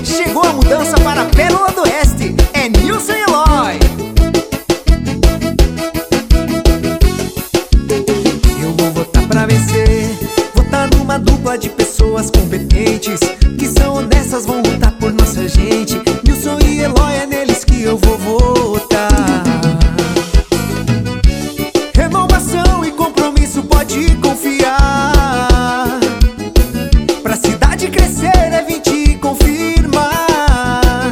chegou a mudança para a Pérola do Oeste. É Nilson e Eloy. Eu vou votar pra vencer, votar numa dupla de pessoas competentes que são honestas, vão lutar por nossa gente. Nilson e Eloy, é neles que eu vou votar. Renovação e compromisso, pode confiar. Pra cidade crescer é 20 e confirmar.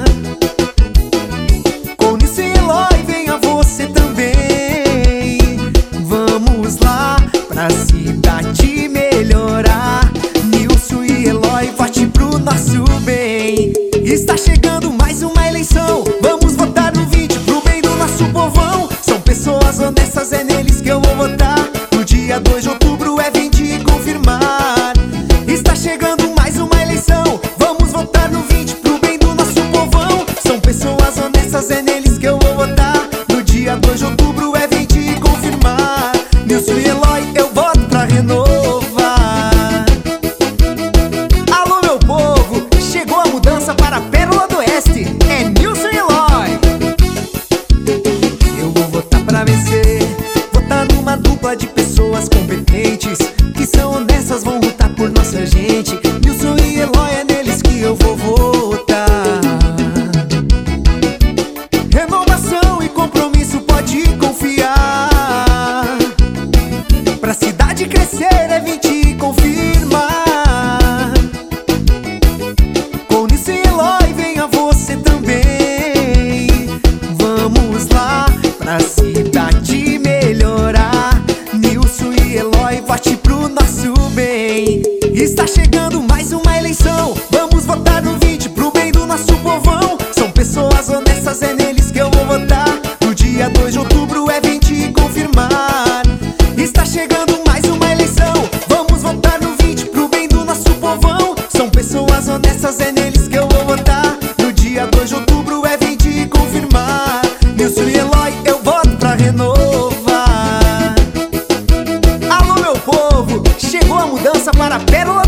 Com Nilson e Eloy, venha você também. Vamos lá pra cidade melhorar. Nilson e Eloy, vote pro nosso bem. Está chegando mais uma eleição, vamos votar no 20 pro bem do nosso povão. São pessoas honestas, é neles que eu vou votar. No dia 2 de outubro é 20 e confirmar. Está chegando mais uma eleição, vamos votar no 20 pro bem do nosso povão. São pessoas honestas, é neles que eu vou votar. No dia 2 de outubro é 20 e confirmar. Nilson e Eloy, eu voto pra renovar. Alô meu povo, chegou a mudança para a Pérola do Oeste. É Nilson e Eloy. Eu vou votar pra vencer, votar numa dupla de pessoas competentes que são honestas, vão lutar por nossa gente. Nilson e Eloy, é neles que eu vou votar. Renovação e compromisso, pode confiar. Pra cidade crescer é 20 e confirmar. Com Nilson e Eloy, venha você também. Vamos lá pra cidade melhorar. Nilson e Eloy, vote pro nosso bem. Está chegando mais uma eleição, vamos votar no 20 pro bem do nosso povão. São pessoas honestas, é neles que eu vou votar. No dia 2 de outubro é 20 e confirmar. Está chegando mais uma eleição, vamos votar no 20 pro bem do nosso povão. São pessoas honestas, é neles que eu vou votar. No dia 2 de outubro é 20 e confirmar. Nilson e Eloy, eu voto pra renovar. Alô meu povo, chegou a mudança para a Pérola